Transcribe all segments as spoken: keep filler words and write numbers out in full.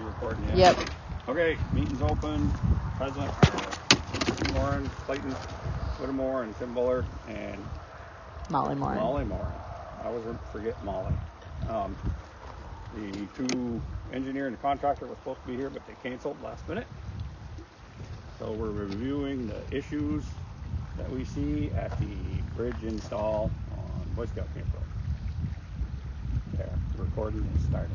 you recording? Yeah? Yep. Okay, meeting's open. President, uh, Moran, Clayton, Whittemore, and Tim Buller, and Molly Moran. Molly Moran. I always forget Molly. Um, the two engineer and the contractor were supposed to be here, but they canceled last minute. So we're reviewing the issues that we see at the bridge install on Boy Scout Camp Road. There, the recording is starting.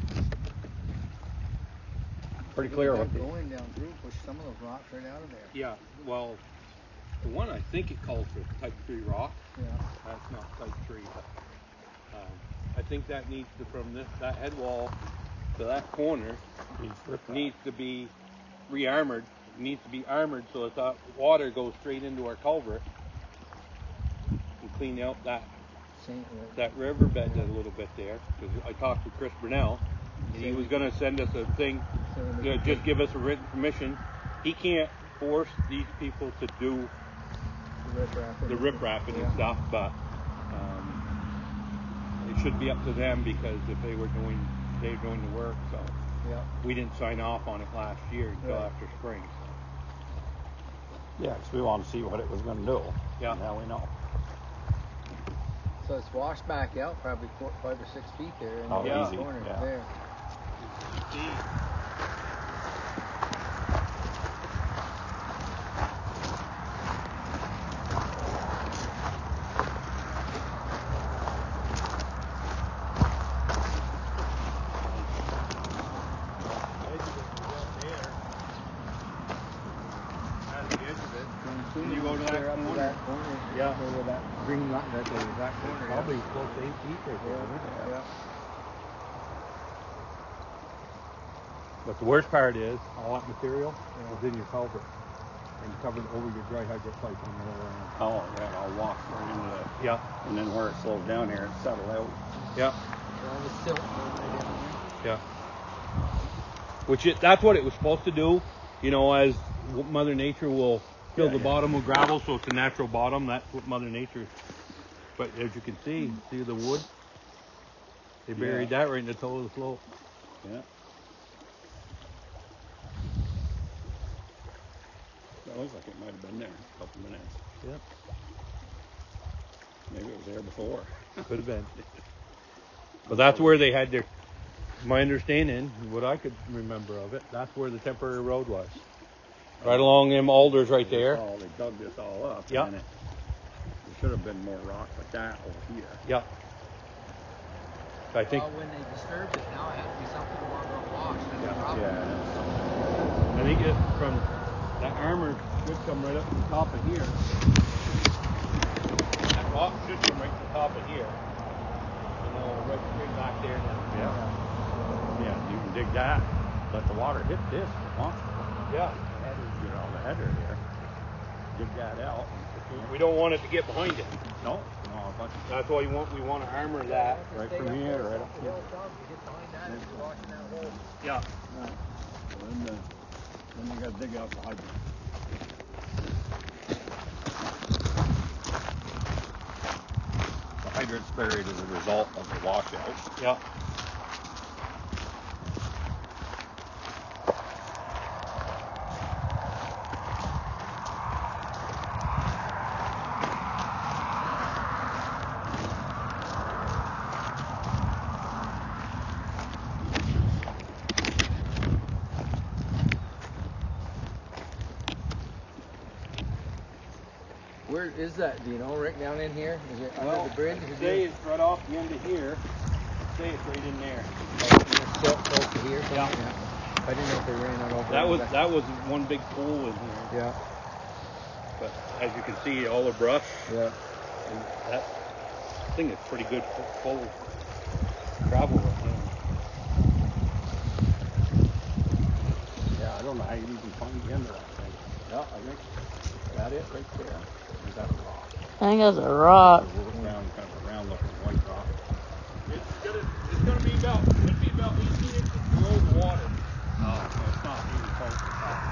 Pretty clear what the... going down through, push some of those rocks right out of there. Yeah, well, the one I think it calls for type three rock. Yeah. That's not type three, but um, I think that needs to, from this, that head wall to that corner, Needs rip wrap. needs to be re-armored. It needs to be armored so that that water goes straight into our culvert and clean out that Same, that riverbed a little bit there. Because I talked to Chris Brunel, and he was going to send us a thing, same you know, just give us a written permission. He can't force these people to do the rip wrapping. the rip wrapping Yeah. and stuff, but um, it should be up to them because if they were doing they were doing the work, so Yeah. we didn't sign off on it last year until Right. after spring. So. Yeah, because we want to see what it was going to do. Yeah. Now we know. So it's washed back out probably four, five or six feet there in Oh, the easy, corner yeah. there. And you go to that Clear up to corner. that corner. Yeah. Over that green line, that, that corner. Probably yeah. close to eight feet right there. isn't it? Yeah. yeah. But the worst part is all that material is in your culvert and covered over your dry hydrant pipe on the lower end. Oh, yeah, I'll walk right into the... Yeah, And then where it slows down here, it settle out. yeah, Well, the silt goes right in there. yeah. Which it, that's what it was supposed to do. You know, as Mother Nature will fill Yeah, the yeah. bottom with gravel, so it's a natural bottom. That's what Mother Nature. But as you can see, see the wood. They buried Yeah. that right in the toe of the slope. Yeah. That looks like it might have been there a couple minutes. Yeah, Maybe it was there before. could have been. But that's where they had their. My understanding, what I could remember of it, that's where the temporary road was. Right along them alders right They there. all- They dug this all up. Yeah. And then it, there should have been more rocks like that over here. Yeah. I think. Well, when they disturbed it, now it has to be something more about wash. That's Yeah. the problem. Yeah. I think it from that armor should come right up to the top of here. That rock should come right to the top of here. You know, right straight back there. Then. Yeah. Yeah, you can dig that. Let the water hit this if it wants to. Yeah. The header, you know, the header here. Dig that out. And We don't want it to get behind it. no, no, but That's why we want we want to armor that. right from here, right up The here. hilltop, you get behind that, and you're washing that hole. Yeah. So then, the, then you got to dig out the hydrant. The hydrant's buried as a result of the washout. Yeah. Where is that? Do you know? Right down in here? Is it under Well, the bridge? I'd Is say it it's right off the end of here. I'd say it's right in there. still close to here? Yeah. I didn't know if they ran it over. That was back. that was one big pool in here. Yeah. But as you can see, all the brush Yeah. and that thing is pretty good fu- full of gravel right now. Yeah, I don't know how you even find the end of that thing. Yeah, I think that it right there. Or is that a rock? I think that's a rock. Or is it round, kind of a round looking white rock? It's gonna it's gonna be about should be about eighteen inches below the water. Oh, so it's not even close to that.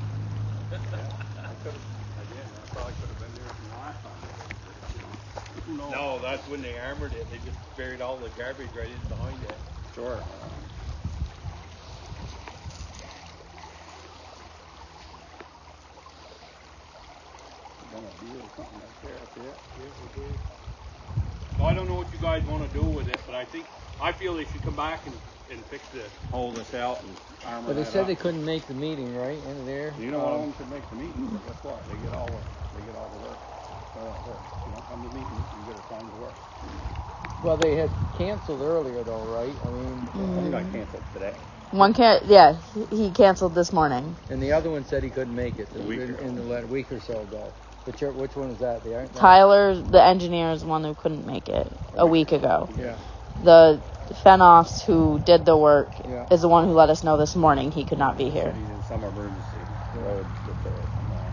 Yeah, I could have, again, that probably could have been there from last time. You know, know. No, that's when they armored it. They just buried all the garbage right in behind it. Sure. Gonna deal with something right there. That's it. Yeah, we did. So I don't know what you guys want to do with it, but I think I feel they should come back and, and fix this. Hold this out and armor But they that said up. they couldn't make the meeting, right? In there. You know, all of Um, them could make the meeting, but guess what? They get all the they get all the work. That's how it works. You don't come to meeting, you get assigned to work. well, they had canceled earlier, though, right? I mean, One got canceled today. One can yeah, he- he canceled this morning. and the other one said he couldn't make it A week in, ago. in the le- week or so ago. Which are, which one is that? The Iron- Tyler, the engineer, is the one who couldn't make it a week ago. Yeah. The Fenoffs who did the work Yeah. is the one who let us know this morning he could not be here. He's in some emergency road repair somewhere.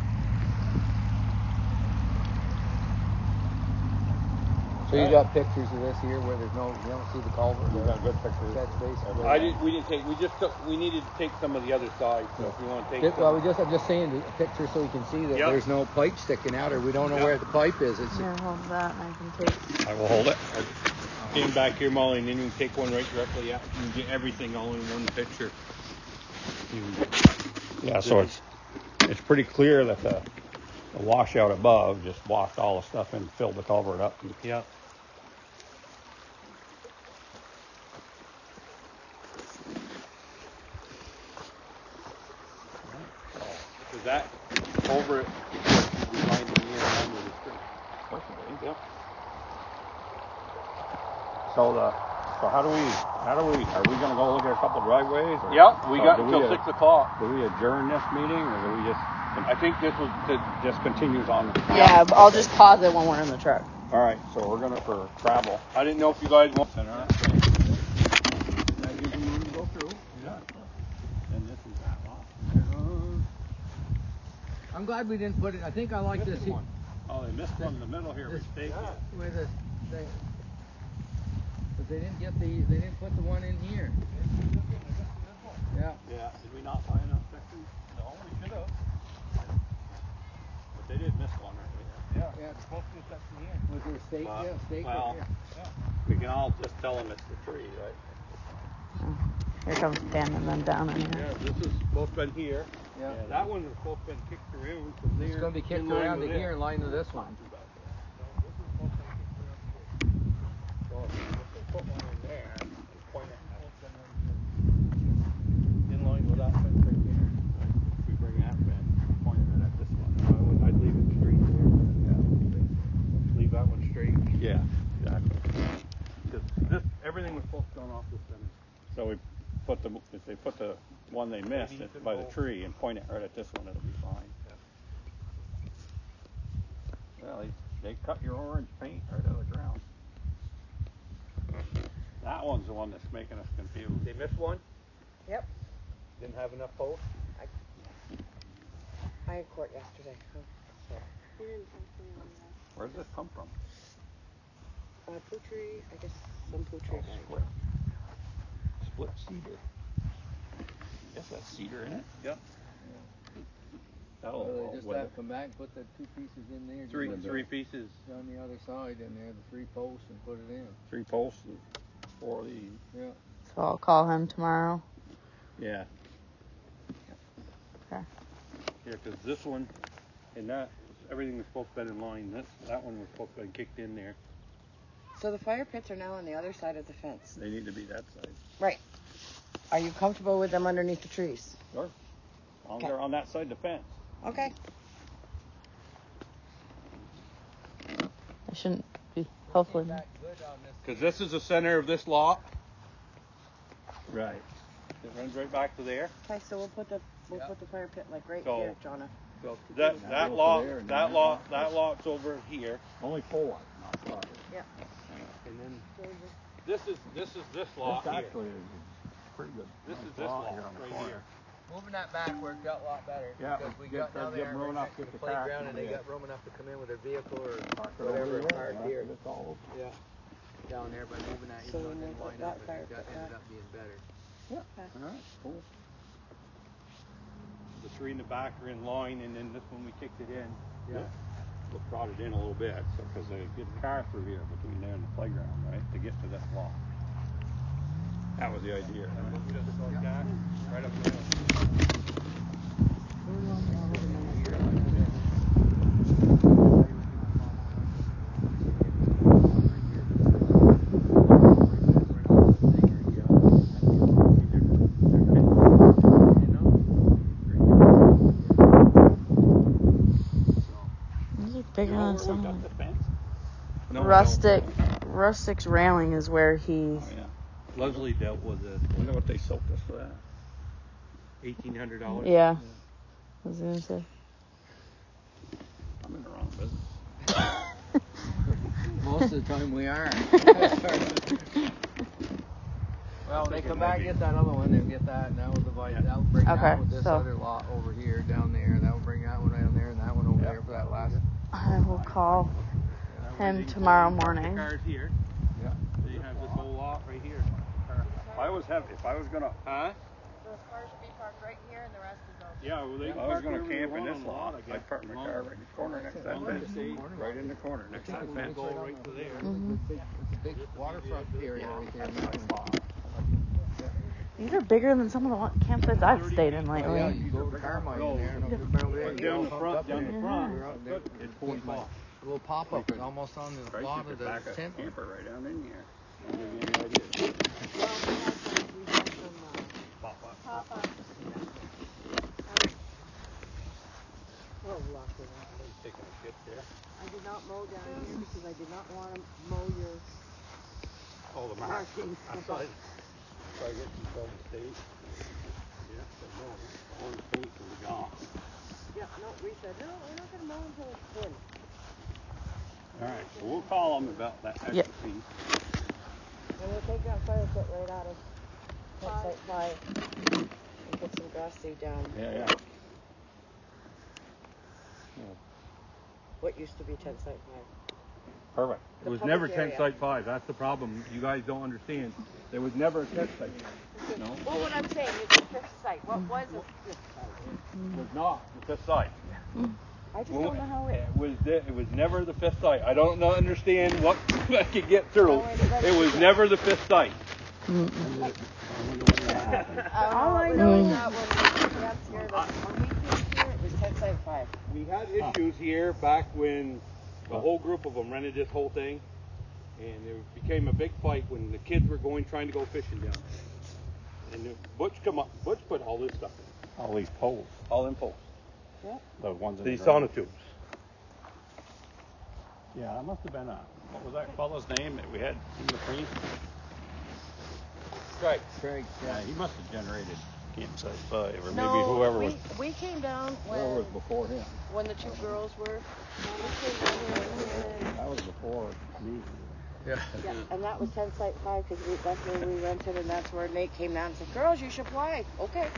So you got pictures of this here where there's no, you don't see the culvert. We there? got good pictures. That's basically. I didn't. We didn't take. We just took. We needed to take some of the other side. So if you want to take. It- some- well, we just I'm just saying the picture so we can see that Yep. there's no pipe sticking out, or we don't know Yep. where the pipe is. It's Here, hold that and I can take. I will hold it. Stand back here, Molly, and then you can take one right directly out. You can get everything all in one picture. You can get- Yeah, so it's it's pretty clear that the, the washout above just washed all the stuff and filled the culvert up. And Yeah. Is that over it? Behind the year under the tree. Yep. So the so how do we how do we are we gonna go look at a couple driveways? Or, Yep. We or got do until we, six o'clock. Do we adjourn this meeting or do we just I think this was to. just continues on? Yeah, but I'll just pause it when we're in the truck. All right, so we're gonna for travel. I didn't know if you guys want. And, uh, that gives them room to go through. Yeah. And this is that lot. I'm glad we didn't put it. I think I like this. one. Oh, they missed one in the middle here. This- Mistake. Where the they, but they didn't get the they didn't put the one in here. Yeah. Yeah. Did we not buy enough sections? No, we should have. But they did miss one right Yeah. Yeah. We're supposed to get that from here. Was there a stake? Well, yeah, stake well, right here. there. We can all just tell them it's the tree, right? Here comes Pam and then down in here. Yeah, this is supposed to be here. Yeah. Yeah, that one was supposed to be kicked around from there. It's going to be kicked in line around to with here it. in line to this one. No, this is supposed to be kicked around here. So if they put one in there, and point it at in line with that fence right there. If we bring that fence, point it right at this one. I would, I'd leave it straight there. Yeah. Leave that one straight. Yeah. Exactly. Because this, everything was supposed to go off this center. So we put the if they put the one they missed Maybe you it could by the go- tree and point it right at this one, it'll be fine. Well, they, they cut your orange paint right out of the ground. That one's the one that's making us confused. They missed one? Yep. Didn't have enough posts? I had court yesterday. Oh, Where does this come from? uh, poultry, I guess some poultry. Oh, guy. split. Split cedar. Yes, that's cedar in it. Yep. That'll So they hold just with have it. to come back and put the two pieces in there. Three, just three pieces. on the other side, and there the three posts and put it in. Three posts and four of these. Yeah. So I'll call him tomorrow. Yeah. Okay. Yeah, because this one and that, everything was supposed to be in line. This, that one was supposed to be kicked in there. So the fire pits are now on the other side of the fence. They need to be that side. Right. Are you comfortable with them underneath the trees? Sure. As long as Okay. they're on that side of the fence. Okay. I shouldn't be. Hopefully. Keep that good on this. Because this is the center of this lot. Right. It runs right back to there. Okay, so we'll put the we'll Yeah. put the fire pit like right So- here, Jonna. So that Now that go lot, to there and that then lot, that that lot. lot's over here, Only four, not five. and then this is this is this lot This here. actually is pretty good. This nice is this lot here on the right corner. here. Moving that back worked out a lot better. Yeah, because we good, got now good, they give are room right enough next to to the get the car playground, and they in. got room enough to come in with their vehicle or Park it whatever over and there, park yeah, here. it's all open. Yeah. Down there by moving that, So even though it then didn't we'll line put up, that I think fire that pit ended back. up being better. Yeah. All right. Cool. The three in the back are in line, and then this one we kicked it in. Yeah. brought it in a little bit, so because they get a car through here between there and the playground, right, to get to this lot. That was the idea. Right? Right up there. These are bigger You know than where we some. got the fence? No, Rustic, Rustic's railing is where he. Oh yeah. Leslie dealt with it. I wonder what they soaked us for that. Eighteen hundred dollars. Yeah. I was gonna say. I'm in the wrong business. Most of the time we are. Well, they come back and get that other one, and get that, and that was the Yeah. that'll bring Okay, that with this so- other lot over here, down there. That will bring that one down there, and that one over Yeah. there for that last. I will call him tomorrow morning. Cars here. Yeah. So you have this whole lot right here. If I was have, if I was gonna, Huh? The cars should be parked right here and the rest is out. Yeah, well, they if can I was park gonna wherever they camp in want this on the lot, I guess. I'd park my car right in the corner next to that Long as fence. they- Right in the corner next to the That fence. will go right to there. Mm-hmm. It's a big waterfront area right there. That's my spot. These are bigger than some of the wa- campsites I've stayed in Oh, lately. yeah, you go to Carmine in there, and over there, you Down go the hooked front, up down there. the Yeah. front, We're up there. it's forty-five. A little pop up is almost on the Christ, lot you of could the back a tent. camper right down in here. I'll give you any idea. Well, we had some, we had some, uh, Pop up. pop-ups. Well, lucky. He's taking a shit there. I did not mow down here because I did not want to mow your Oh, the mark. markings. I saw it. So I get some Golden State. Yeah, but no. On the state will be gone. Yeah, no, we said, no, we're not going to mow until it's thin. All right, so we'll call them about that extra Yep. piece. And we'll take that fire pit right out of that site five and put some grass seed down. Yeah, yeah. What used to be ten site five. Perfect. It The was public never tent area. site five. That's the problem. You guys don't understand. There was never a tent site. No, Well, what I'm saying is the fifth site. What was a fifth site? It was not the fifth site. I just Well, don't know how it. It was the, it was never the fifth site. I don't know, understand what I could get through. Well, wait, let It me was see. never the fifth site. All I know is that when we camped here, the, when we camped here, it was ten site five. We had issues here back when the whole group of them rented this whole thing, and it became a big fight when the kids were going trying to go fishing down there. And then Butch come up. Butch put all this stuff in, all these poles, all them posts, the ones in these the ground. sonotubes. Yeah, that must have been a, what was that fellow's name that we had in between? Right. Craig, Yeah, he must have generated campsite five, or maybe No, whoever we, was, we came down whoever was when before him. when the two girls were. We came down here and, That was before me. Yeah. yeah, and that was ten site five because we, that's where we rented, and that's where Nate came down and said, "Girls, you should play." Okay.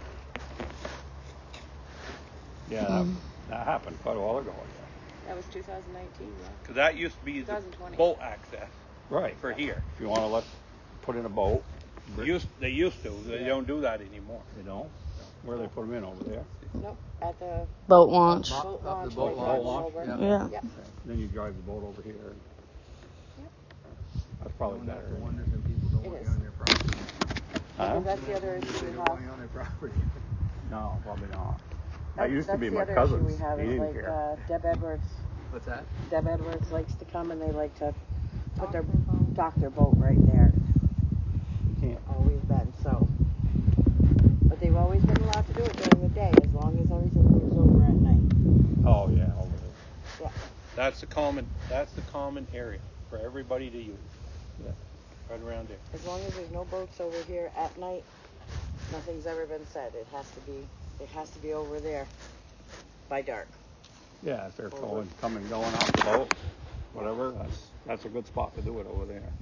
Yeah, that, that happened quite a while ago, I guess. That was two thousand nineteen, yeah. Because that used to be the twenty twenty. boat access Right. for here. If you want to let, put in a boat. They used, they used to. They Yeah. don't do that anymore. They don't? Where they put them in, over there? Nope, at the Boat launch. Up- boat up the launch. boat right launch. down over. Yeah. Yeah. Yeah. Then you drive the boat over here. Yep. That's probably That's better. the isn't wonder it? some people don't It want is. you on their property. Huh? Because that's the other issue They we don't have. want you on their property. No, probably not. That That's- used to that's be the my other cousin's. issue we have He is didn't like care. uh, Deb Edwards. What's that? Deb Edwards likes to come and they like to put their dock their boat right there. You can't. Always been so. But they've always been allowed to do it during the day as long as everything moves over at night. Oh, yeah, over there. That's the common. That's the common area for everybody to use. Yeah. Right around there. As long as there's no boats over here at night, nothing's ever been said. It has to be it has to be over there by dark. Yeah, if they're Over. going, coming, going off the boat, whatever, that's, that's a good spot to do it over there.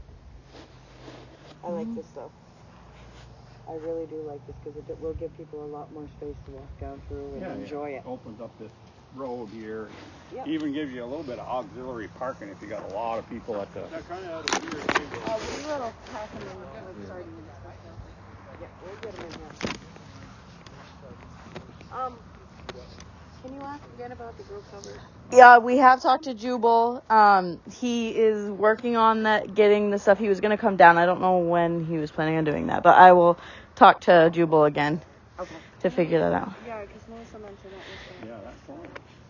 I like this stuff. I really do like this because it will give people a lot more space to walk down through and Yeah, enjoy yeah. it. Opens up this road here. Yep. Even gives you a little bit of auxiliary parking if you got a lot of people at the. That kind of had a weird angle. Uh, we will pass them in with sardines and stuff. Yeah, we'll get them in here. Um, Can you ask again about the group covers? Yeah, we have talked to Jubal. Um, he is working on that, getting the stuff. He was going to come down. I don't know when he was planning on doing that, but I will talk to Jubal again Okay. to figure that out. Yeah, because Melissa mentioned that yesterday. Yeah, that's all.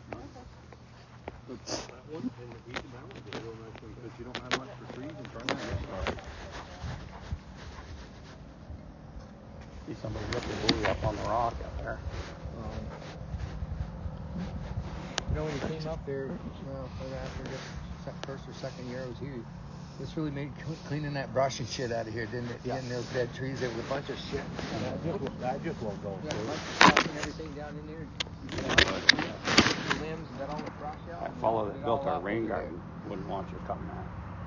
That one, and the weed around it, real nice one, because you don't have much for trees in front of you. See somebody rip the buoy up on the rock out there. Um, you know, when you came up there, well, right after this sec- first or second year I was here, this really made cl- cleaning that brush and shit out of here, didn't it? Yeah. Getting those dead trees. There was a bunch of shit. That just, that just won't go. Yeah, a bunch of stuff and everything down in there. You got all the limbs and got all the brush out. That and fellow get that it built all our up rain over there. garden wouldn't want you cutting that.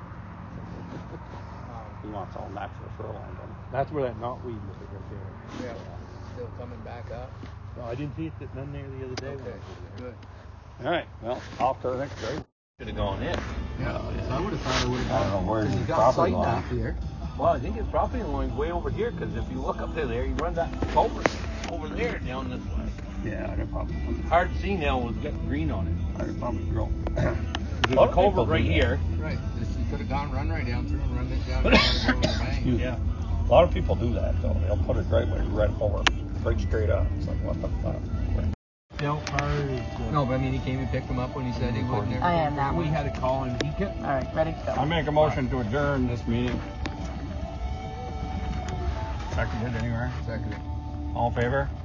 Um, He wants all natural shoreline done. That's where that knotweed was right there. yeah, still coming back up. No, I didn't see it sitting in there the other day. when I Okay, was over there. good. All right, well, off to the next day. Should have gone in. Yeah, I would have thought I would have. I don't know where Because his you got property sight line. back here. Well, I think his property line's way over here, because if you look up to there, you run that culvert over there down this way. Yeah, I'd have probably, Hard to see now with got green on it. I'd have probably grown. There's A a lot of people culvert right do that. here. Right. This, you could have gone run right down through and run it down and go over the bank. Excuse me. Yeah. A lot of people do that though. They'll put a driveway right over, right straight up. It's like, what the fuck? Del Cars. No, but I mean, he came and picked him up when he said he would. I am now. We had to call him. He kept. All right, ready to I go. make a motion to adjourn this meeting. Seconded anywhere? Second. All in favor?